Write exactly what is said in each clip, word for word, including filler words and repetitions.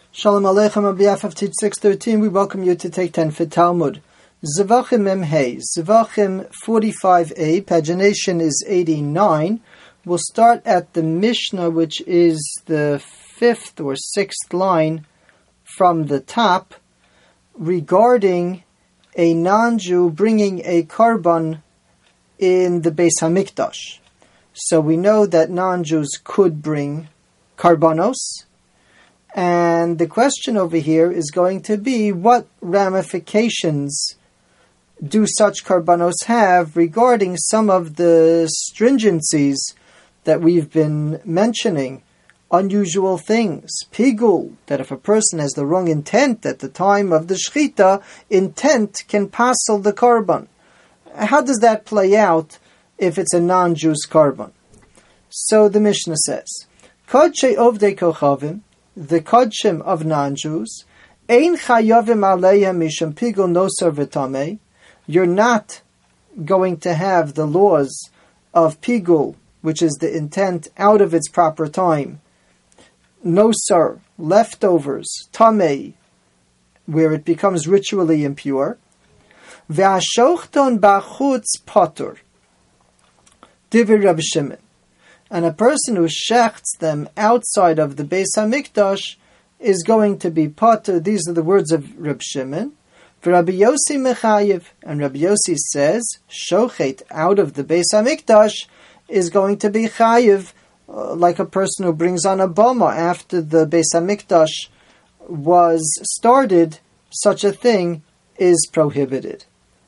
Shalom Aleichem. On behalf of Teach six thirteen, we welcome you to take ten for Talmud. Zvachim Mem Hey, Zvachim forty-five a, pagination is eighty-nine. We'll start at the Mishnah, which is the fifth or sixth line from the top, regarding a non-Jew bringing a korban in the Beis Hamikdash. So we know that non-Jews could bring korbanos, and the question over here is going to be, what ramifications do such korbanos have regarding some of the stringencies that we've been mentioning? Unusual things. Pigul, that if a person has the wrong intent at the time of the shechita, intent can passel the korban. How does that play out if it's a non-Jew's korban? So the Mishnah says, Kodshei ovdei kochavim, the kodshim of non-Jews, ein chayavim aleihem mishum pigul nosar v'tamei, you're not going to have the laws of pigul, which is the intent out of its proper time, nosar, leftovers, tamei, where it becomes ritually impure, ve'ashochton bachutz potur, divrei Rabbi Shimon. And a person who shechts them outside of the Beis Hamikdash is going to be potur. These are the words of Rabbi Shimon. For Rabbi Yossi mechayiv, and Rabbi Yossi says, shochet out of the Beis Hamikdash is going to be chayiv, uh, like a person who brings on a boma after the Beis Hamikdash was started. Such a thing is prohibited.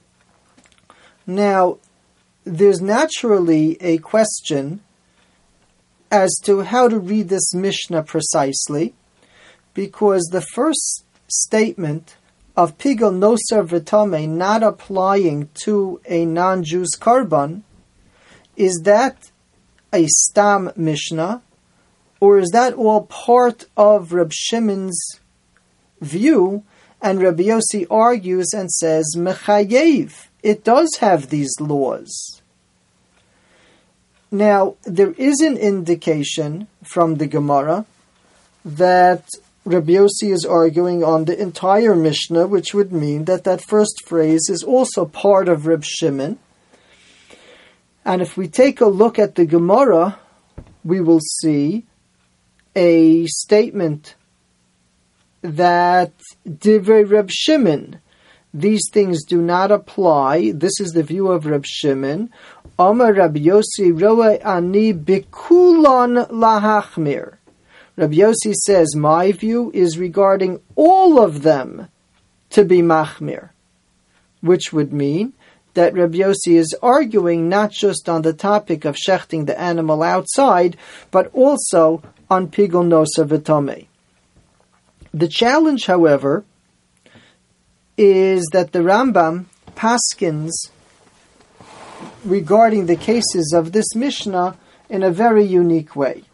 Now, there's naturally a question as to how to read this Mishnah precisely, because the first statement of pigul nosar v'tamei not applying to a non-Jew's korban, is that a stam Mishnah, or is that all part of Reb Shimon's view? And Rabbi Yossi argues and says, mechayev, it does have these laws. Now, there is an indication from the Gemara that Rabbi Yossi is arguing on the entire Mishnah, which would mean that that first phrase is also part of Reb Shimon. And if we take a look at the Gemara, we will see a statement that divrei Reb Shimon, these things do not apply. This is the view of Reb Shimon. Amar Rabbi Yossi roe ani bikulon lahachmir. Rabbi Yossi says, my view is regarding all of them to be machmir, which would mean that Rabbi Yossi is arguing not just on the topic of shechting the animal outside, but also on pigul nosar v'tamei. The challenge, however, is that the Rambam paskins regarding the cases of this Mishnah in a very unique way.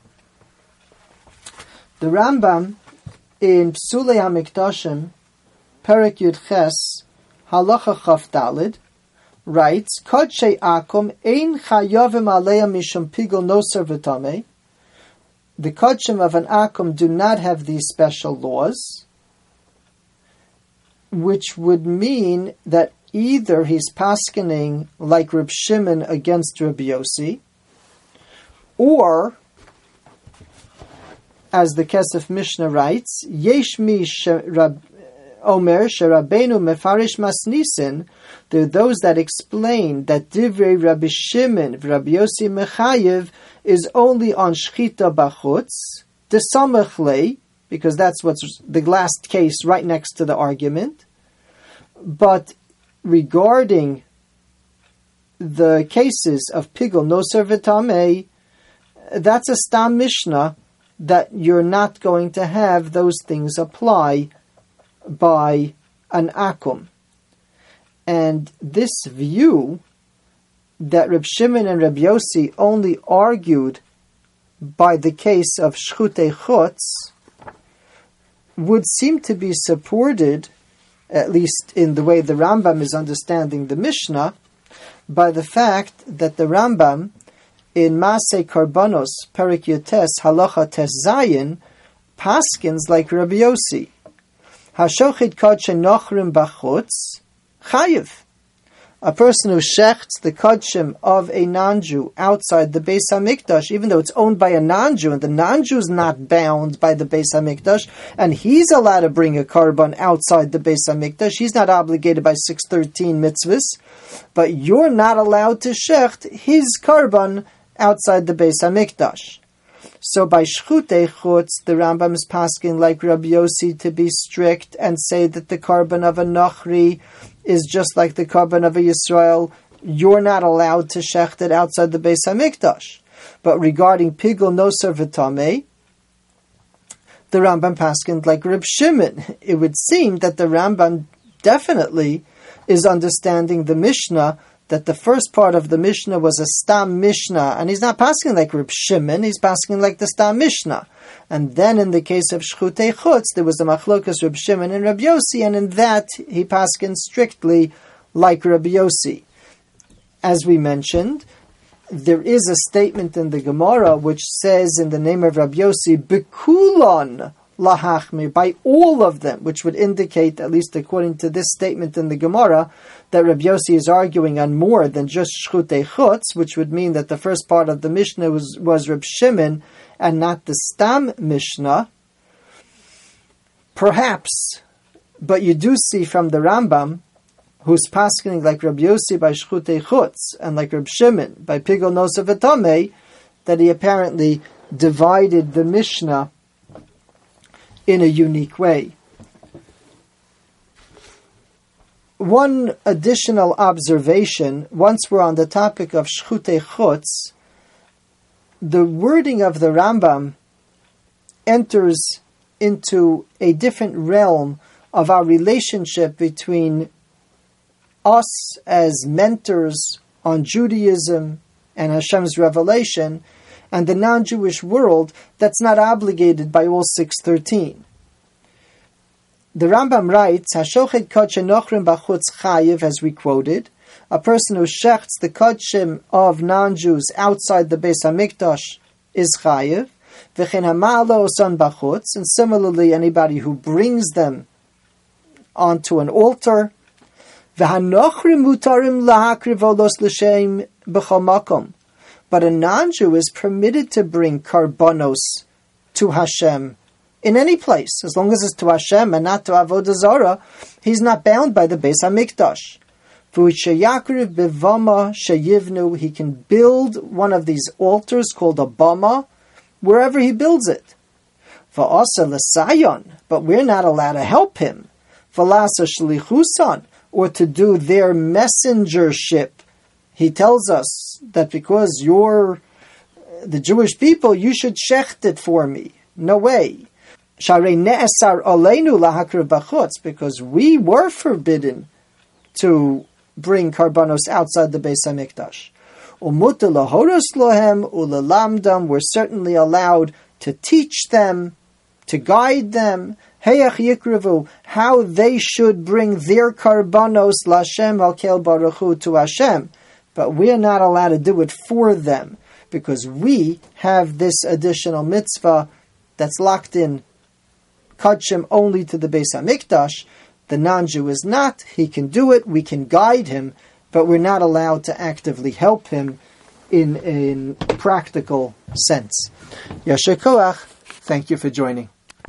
The Rambam in Psulei HaMikdashim, Perek Yud Ches, Halacha Chaf Dalid, writes, Kodshei akum ein chayavim aleim mishum pigul nosar v'tamei. The kodshim of an akum do not have these special laws, which would mean that either he's paskening like Reb Shimon against Rabbi Yossi, or, as the Kesef Mishnah writes, Yesh mi omer sherabenu mefarish masnisin. There are those that explain that divrei Rabbi Shimon Rabbi Yossi mechayev is only on shchita bachutz desamach lei, because that's what's the last case right next to the argument. But regarding the cases of pigul nosar v'tamei, that's a stam Mishnah that you're not going to have those things apply by an akum. And this view that Reb Shimon and Reb Yossi only argued by the case of shchutei chutz would seem to be supported, at least in the way the Rambam is understanding the Mishnah, by the fact that the Rambam in Masei Karbanos, Perek Yotes, Halacha Tes Zayin, paskins like Rabbi Yossi. Hashochid kodshe nochrim bachutz chayiv. A person who shechts the kodshim of a non-Jew outside the Beis HaMikdash, even though it's owned by a non-Jew, and the non-Jew is not bound by the Beis HaMikdash, and he's allowed to bring a korban outside the Beis HaMikdash, he's not obligated by six thirteen mitzvahs, but you're not allowed to shecht his korban outside the Beis HaMikdash. So by shchutei chutz, the Rambam is pasking like Rabbi Yossi to be strict and say that the korban of a Nochri is just like the korban of a Yisrael. You're not allowed to shecht it outside the Beis HaMikdash. But regarding pigul nosar v'tamei, the Rambam paskin like Reb Shimon. It would seem that the Rambam definitely is understanding the Mishnah, that the first part of the Mishnah was a Stam Mishnah, and he's not passing like Reb Shimon, he's passing like the Stam Mishnah. And then in the case of Shchutei Chutz, there was the Machlokas Reb Shimon and Reb Yossi, and in that he paskin strictly like Reb Yossi. As we mentioned, there is a statement in the Gemara which says in the name of Reb Yossi, Bekulon lahachmir, by all of them, which would indicate, at least according to this statement in the Gemara, that Reb Yossi is arguing on more than just Shchutei Chutz, which would mean that the first part of the Mishnah was, was Reb Shimon and not the Stam Mishnah. Perhaps, but you do see from the Rambam, who's paskening like Reb Yossi by Shchutei Chutz and like Reb Shimon by Pigul Nosar v'Tamei, that he apparently divided the Mishnah in a unique way. One additional observation, once we're on the topic of Shchutei Chutz, the wording of the Rambam enters into a different realm of our relationship between us as mentors on Judaism and Hashem's revelation, and the non-Jewish world that's not obligated by all six thirteen. The Rambam writes, Hashochet kodshe nochrim bachutz chayiv, as we quoted, a person who shechts the kodshim of non-Jews outside the Beis HaMikdash is chayiv, v'chen hamalo oson bachutz, and similarly anybody who brings them onto an altar, v'hanochrim mutarim lahakriv olos l'shem b'chol makom. But a non-Jew is permitted to bring karbonos to Hashem in any place, as long as it's to Hashem and not to Avodah Zarah. He's not bound by the Beis HaMikdash. He can build one of these altars called a bama wherever he builds it. But we're not allowed to help him, or to do their messengership. He tells us that because you're the Jewish people, you should shecht it for me. No way. Because we were forbidden to bring karbanos outside the Beis HaMikdash. We're certainly allowed to teach them, to guide them, how they should bring their karbanos l'Hashem al-kel baruch hu to Hashem. But we're not allowed to do it for them, because we have this additional mitzvah that's locked in kodshim only to the Beis HaMikdash. The non-Jew is not. He can do it. We can guide him, but we're not allowed to actively help him in a practical sense. Yasher koach. Thank you for joining.